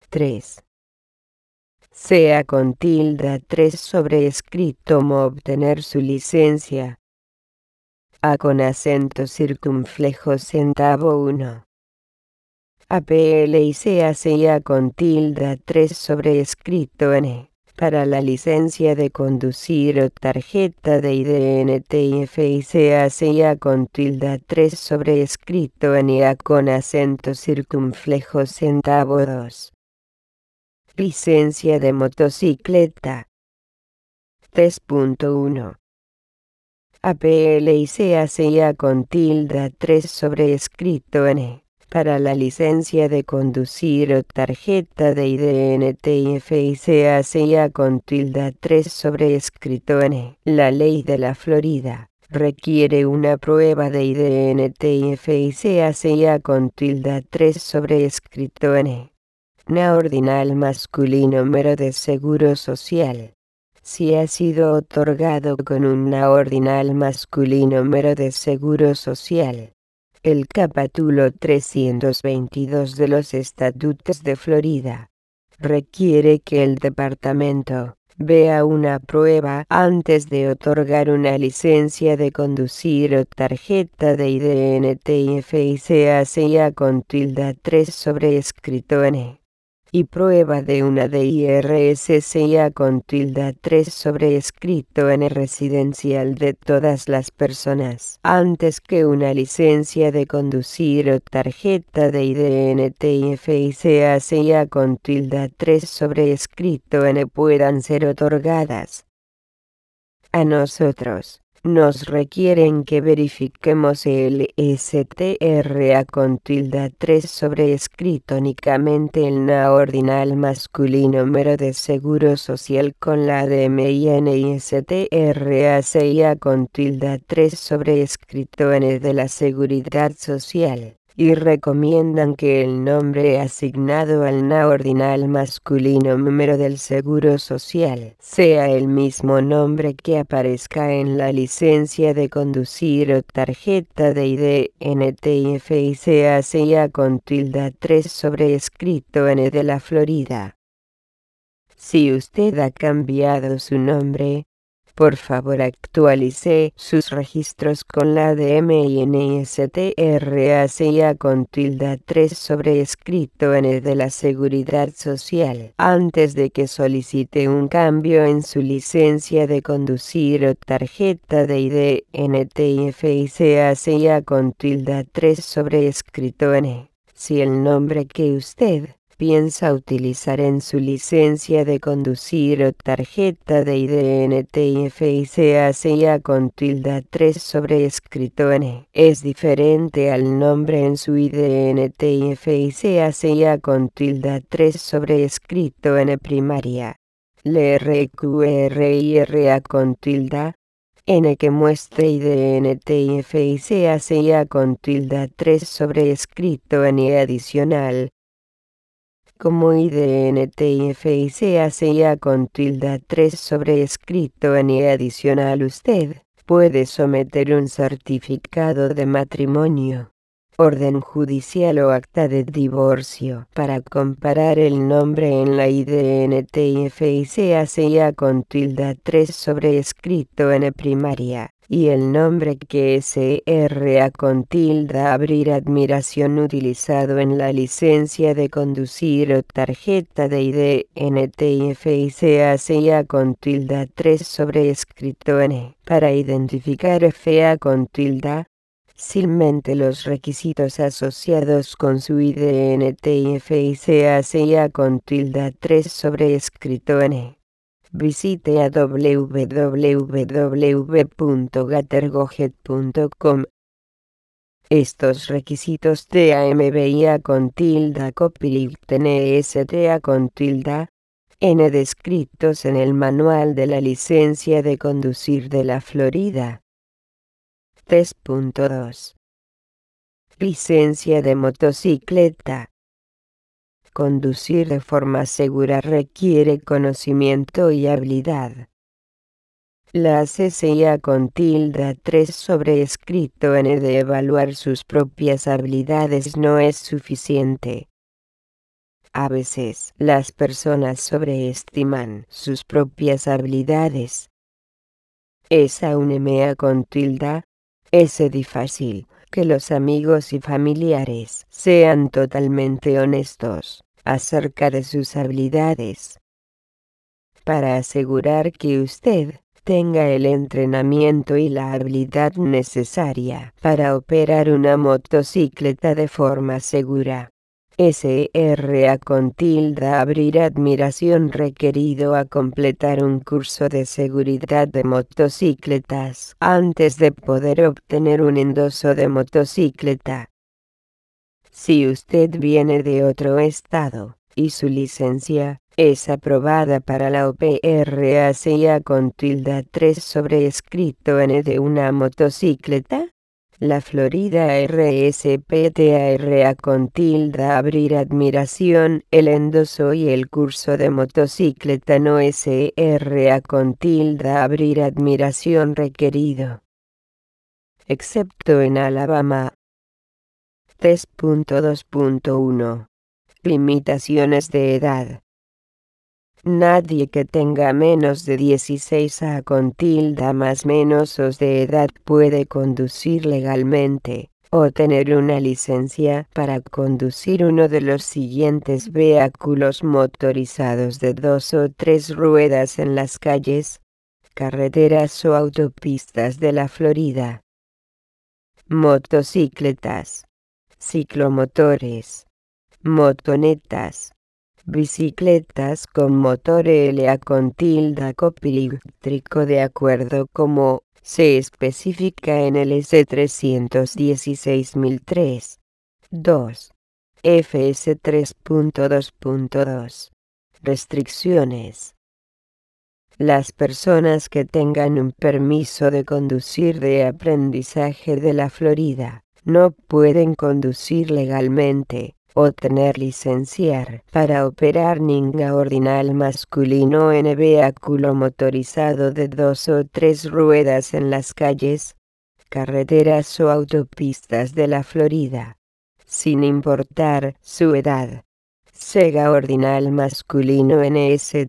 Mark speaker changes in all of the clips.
Speaker 1: 3. Sea con tilde 3 sobrescrito como obtener su licencia. A con acento circunflejo centavo 1. APL y sea con tilde 3 sobrescrito N. Para la licencia de conducir o tarjeta de IDNTF y sea con tilde 3 sobrescrito N A con acento circunflejo centavo 2. Licencia de motocicleta. 3.1. APL y sea con tilde 3 sobrescrito N. Para la licencia de conducir o tarjeta de IDNTF y sea con tilde 3 sobrescrito N. La ley de la Florida requiere una prueba de IDNTF y sea con tilde 3 sobrescrito N. Na ordinal masculino número de seguro social. Si ha sido otorgado con un na ordinal masculino número de seguro social. El capítulo 322 de los Estatutos de Florida requiere que el departamento vea una prueba antes de otorgar una licencia de conducir o tarjeta de IDNTF y sea con tilde 3 sobrescrito N. Y prueba de una DIRS sea con tilde 3 sobrescrito N residencial de todas las personas antes que una licencia de conducir o tarjeta de IDNTF y sea con tilde 3 sobrescrito N puedan ser otorgadas. A nosotros nos requieren que verifiquemos el STRA con tilde 3 sobrescrito únicamente el na ordinal masculino número de seguro social con la DMIN y STRA sea con tilde 3 sobrescrito N de la seguridad social. Y recomiendan que el nombre asignado al na ordinal masculino número del seguro social sea el mismo nombre que aparezca en la licencia de conducir o tarjeta de IDNTF y sea con tilde 3 sobrescrito N de la Florida. Si usted ha cambiado su nombre, por favor actualice sus registros con la DMIN STRA sea con tilde 3 sobrescrito N de la Seguridad Social antes de que solicite un cambio en su licencia de conducir o tarjeta de IDNTF y sea con tilde 3 sobrescrito N. Si el nombre que usted piensa utilizar en su licencia de conducir o tarjeta de IDNTF y sea con tilde 3 sobrescrito N es diferente al nombre en su IDNTF y sea con tilde 3 sobrescrito N primaria. LRQRIRA con tilde N que muestre IDNTF y sea con tilde 3 sobrescrito N adicional. Como IDNTF y sea con tilde 3 sobrescrito N adicional usted puede someter un certificado de matrimonio, orden judicial o acta de divorcio para comparar el nombre en la IDNTF y sea con tilde 3 sobrescrito N primaria. Y el nombre que SRA con tilde abrir admiración utilizado en la licencia de conducir o tarjeta de IDNTF y sea con tilde 3 sobrescrito N. Para identificar FA con tilde, simplemente los requisitos asociados con su IDNTF y sea con tilde 3 sobrescrito N. Visite a www.gattergojet.com. Estos requisitos TAMBIA con tilde copyright NSTA con tilde N descritos en el Manual de la Licencia de Conducir de la Florida. 3.2. Licencia de motocicleta. Conducir de forma segura requiere conocimiento y habilidad. La CCIA con tilde 3 sobrescrito N de evaluar sus propias habilidades no es suficiente. A veces las personas sobreestiman sus propias habilidades. Es aún mea con tilde. Es difícil que los amigos y familiares sean totalmente honestos acerca de sus habilidades. Para asegurar que usted tenga el entrenamiento y la habilidad necesaria para operar una motocicleta de forma segura. SRA con tilde abrir admiración requerido a completar un curso de seguridad de motocicletas antes de poder obtener un endoso de motocicleta. Si usted viene de otro estado y su licencia es aprobada para la OPRACA con tilde 3 sobrescrito N de una motocicleta, la Florida RSPTARA con tilde abrir admiración el endoso y el curso de motocicleta no SRA con tilde abrir admiración requerido. Excepto en Alabama. 3.2.1 Limitaciones de edad. Nadie que tenga menos de 16 a con tilde más menos os de edad puede conducir legalmente, o tener una licencia para conducir uno de los siguientes vehículos motorizados de 2 o 3 ruedas en las calles, carreteras o autopistas de la Florida. Motocicletas, ciclomotores, motonetas, bicicletas con motor LA con tilde copiléctrico de acuerdo como se especifica en el S316.003. 2. FS 3.2.2. Restricciones. Las personas que tengan un permiso de conducir de aprendizaje de la Florida no pueden conducir legalmente o tener licenciar para operar ningún ordinal masculino en vehículo motorizado de 2 o 3 ruedas en las calles, carreteras o autopistas de la Florida, sin importar su edad. Sega ordinal masculino NS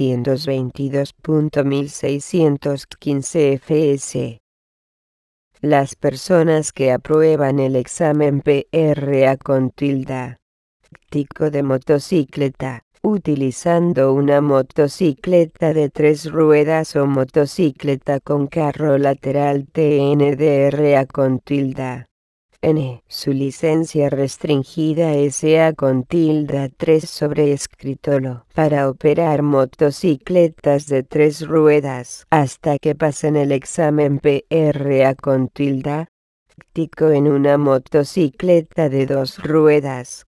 Speaker 1: 322.1615 FS. Las personas que aprueban el examen PRA con tilde tico de motocicleta, utilizando una motocicleta de 3 ruedas o motocicleta con carro lateral TNDRA con tilde. N. Su licencia restringida SA con tilde 3 sobrescrito para operar motocicletas de 3 ruedas hasta que pasen el examen PRA con tilde tico en una motocicleta de 2 ruedas.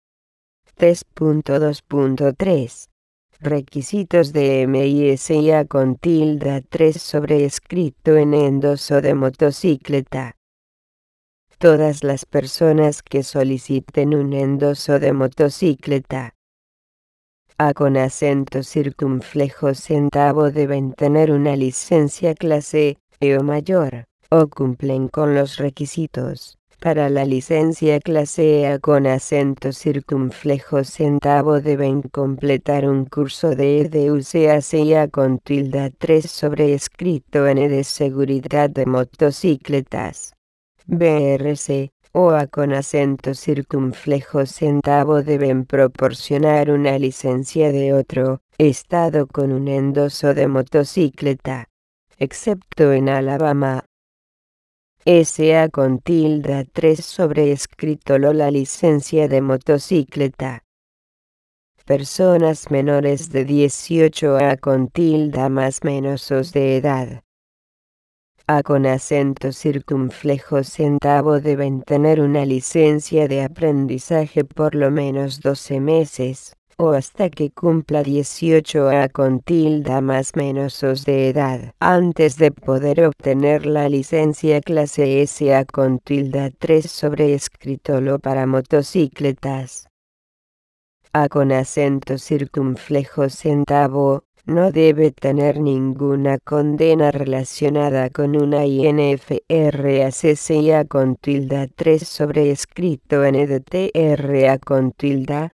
Speaker 1: 3.2.3 Requisitos de MISA con tilde 3 sobrescrito en endoso de motocicleta. Todas las personas que soliciten un endoso de motocicleta A con acento circunflejo centavo deben tener una licencia clase E o mayor, o cumplen con los requisitos para la licencia clase A con acento circunflejo centavo deben completar un curso de EDUCACA con tilde 3 sobrescrito N de seguridad de motocicletas. BRC, o A con acento circunflejo centavo deben proporcionar una licencia de otro estado con un endoso de motocicleta, excepto en Alabama. SA con tilde 3 sobrescrito la licencia de motocicleta. Personas menores de 18 A con tilde más menos os de edad. A con acento circunflejo centavo deben tener una licencia de aprendizaje por lo menos 12 meses, o hasta que cumpla 18 A con tilde más menos os de edad, antes de poder obtener la licencia clase SA con tilde 3 sobrescrito para motocicletas. A con acento circunflejo centavo no debe tener ninguna condena relacionada con una INFRACCA con tilde 3 sobrescrito NDTRA con tilde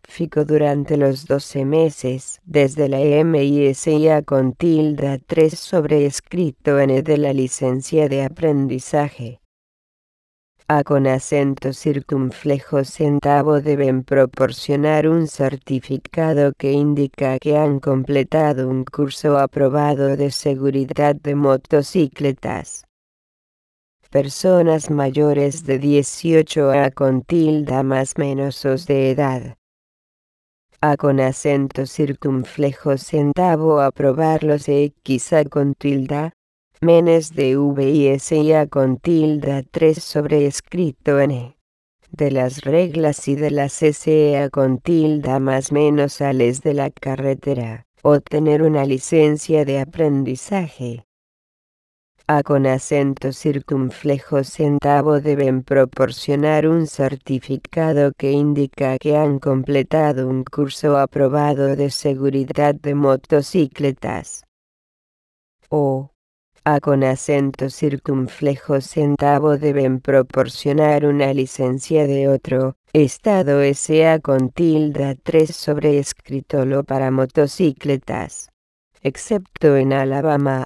Speaker 1: Fico durante los 12 meses, desde la MISIA con tilde 3 sobrescrito N de la licencia de aprendizaje. A con acento circunflejo centavo deben proporcionar un certificado que indica que han completado un curso aprobado de seguridad de motocicletas. Personas mayores de 18 A con tilde más menos os de edad. A con acento circunflejo centavo aprobar los X A con tilde menes de V y S y A con tilde 3 sobrescrito N de las reglas y de las S A con tilde más menos ales de la carretera, obtener una licencia de aprendizaje. A con acento circunflejo centavo deben proporcionar un certificado que indica que han completado un curso aprobado de seguridad de motocicletas. O A con acento circunflejo centavo deben proporcionar una licencia de otro estado SA con tilde 3 sobrescrito lo para motocicletas, excepto en Alabama.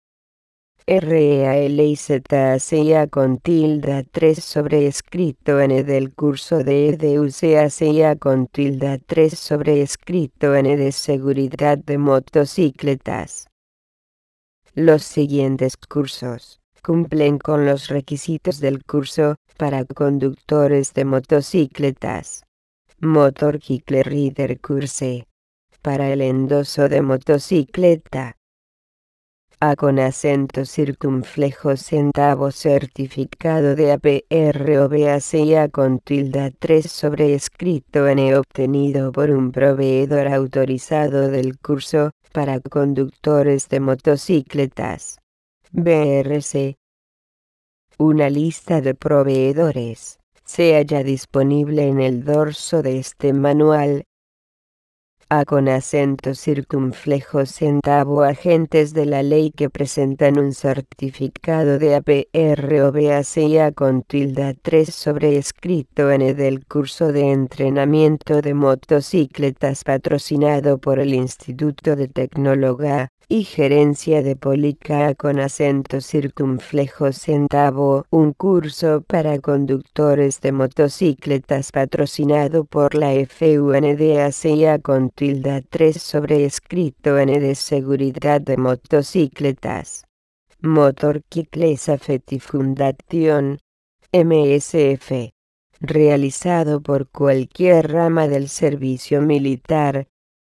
Speaker 1: REALIZCA con tilde 3 sobrescrito N del curso de EDUCA con tilde 3 sobrescrito N de seguridad de motocicletas. Los siguientes cursos cumplen con los requisitos del curso para conductores de motocicletas. Motorcycle Reader Course. Para el endoso de motocicleta. A con acento circunflejo centavo certificado de APR o BACA con tilde 3 sobrescrito N obtenido por un proveedor autorizado del curso para conductores de motocicletas. BRC. Una lista de proveedores se halla disponible en el dorso de este manual. A con acento circunflejo centavo agentes de la ley que presentan un certificado de APR o BACA con tilde 3 sobrescrito N del curso de entrenamiento de motocicletas patrocinado por el Instituto de Tecnología y Gerencia de Política con acento circunflejo centavo, un curso para conductores de motocicletas patrocinado por la FUNDACA con tilde 3 sobrescrito N de seguridad de motocicletas. Motorcycle Safety Foundation, MSF. Realizado por cualquier rama del servicio militar.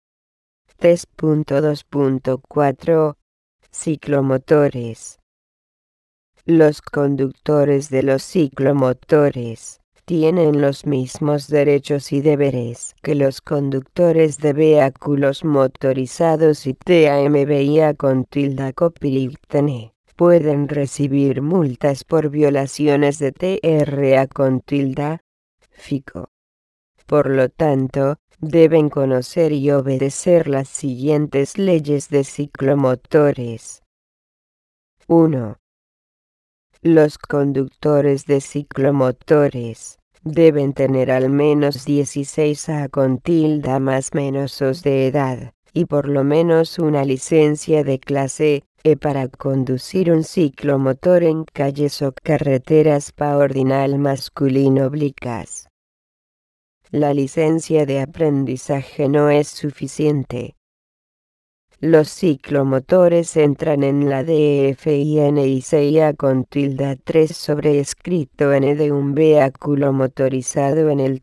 Speaker 1: 3.2.4 Ciclomotores. Los conductores de los ciclomotores tienen los mismos derechos y deberes que los conductores de vehículos motorizados y TAMVIA con tilde copyright N. Pueden recibir multas por violaciones de TRA con tilde FICO. Por lo tanto, deben conocer y obedecer las siguientes leyes de ciclomotores. 1. Los conductores de ciclomotores deben tener al menos 16 A con tilde más menos os de edad, y por lo menos una licencia de clase E para conducir un ciclomotor en calles o carreteras ordinal masculino oblicuas. La licencia de aprendizaje no es suficiente. Los ciclomotores entran en la DFINICIA con tilde 3 sobrescrito N de un vehículo motorizado en el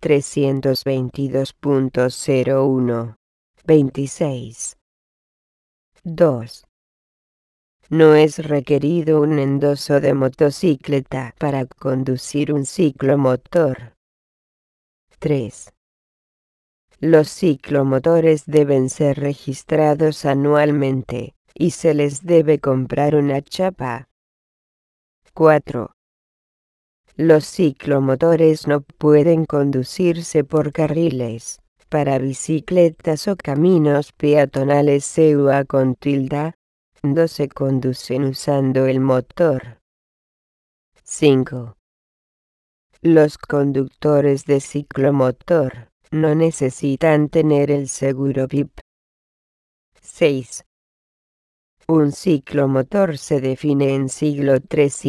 Speaker 1: 322.01. 26. 2. No es requerido un endoso de motocicleta para conducir un ciclomotor. 3. Los ciclomotores deben ser registrados anualmente, y se les debe comprar una chapa. 4. Los ciclomotores no pueden conducirse por carriles para bicicletas o caminos peatonales CUA con tilde. No se conducen usando el motor. 5. Los conductores de ciclomotor no necesitan tener el seguro VIP. 6. Un ciclomotor se define en siglo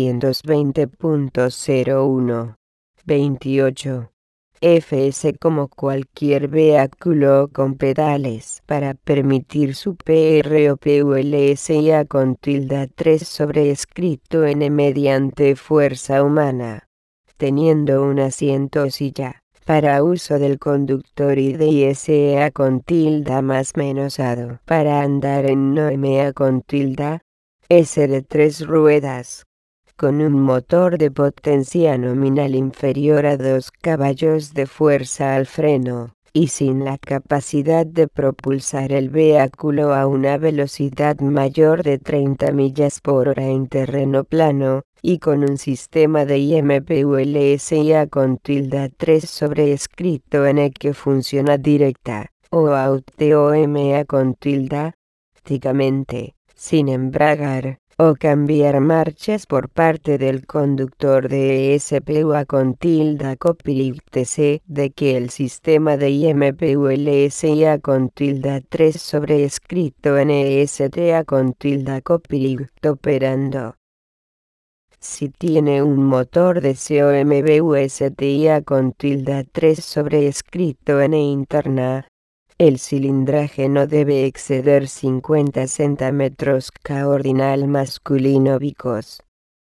Speaker 1: 320.01. 28. FS como cualquier vehículo con pedales para permitir su PR o PULSIA con tilde 3 sobrescrito N mediante fuerza humana, teniendo un asiento o silla, para uso del conductor y de ISA con tilde más menosado para andar en NOMA con tilde, S de 3 ruedas, con un motor de potencia nominal inferior a 2 caballos de fuerza al freno, y sin la capacidad de propulsar el vehículo a una velocidad mayor de 30 millas por hora en terreno plano, y con un sistema de IMPULSIA con tilde 3 sobrescrito N que funciona directa, o AUTOMA con tilde, prácticamente, sin embragar, o cambiar marchas por parte del conductor de SPUA con tilde copilot TC de que el sistema de IMPULSIA con tilde 3 sobrescrito NSTA con tilde copilot operando. Si tiene un motor de COMBUSTIA con tilde 3 sobrescrito N interna, el cilindraje no debe exceder 50 centímetros K ordinal masculino bicos.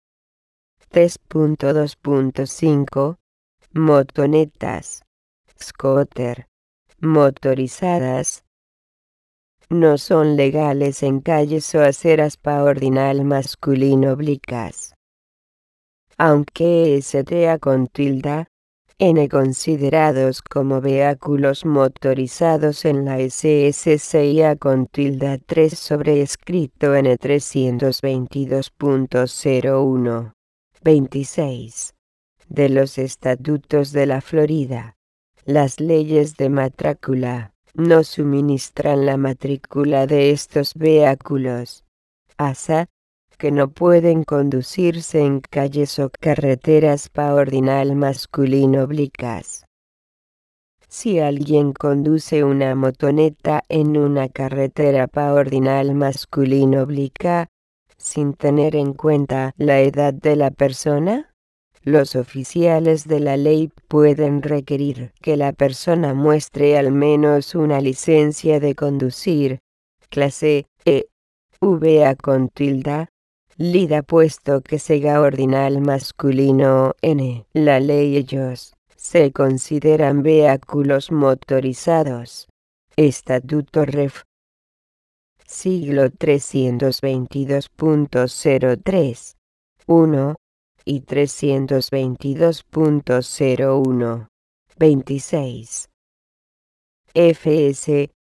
Speaker 1: 3.2.5 Motonetas scooter motorizadas no son legales en calles o aceras pa ordinal masculino oblicuas. Aunque STA con tilde N considerados como vehículos motorizados en la SSCIA con tilde 3 sobrescrito N 322.01. 26. De los estatutos de la Florida, las leyes de matrícula no suministran la matrícula de estos vehículos, hasta que no pueden conducirse en calles o carreteras pa ordinal masculino oblicuas. Si alguien conduce una motoneta en una carretera pa ordinal masculino oblicua, sin tener en cuenta la edad de la persona, los oficiales de la ley pueden requerir que la persona muestre al menos una licencia de conducir, clase E, VA con tilde, lida puesto que sea ordinal masculino N. La ley ellos se consideran vehículos motorizados. Estatuto Ref. Siglo 322.03. 1 y 322.01. 26. FS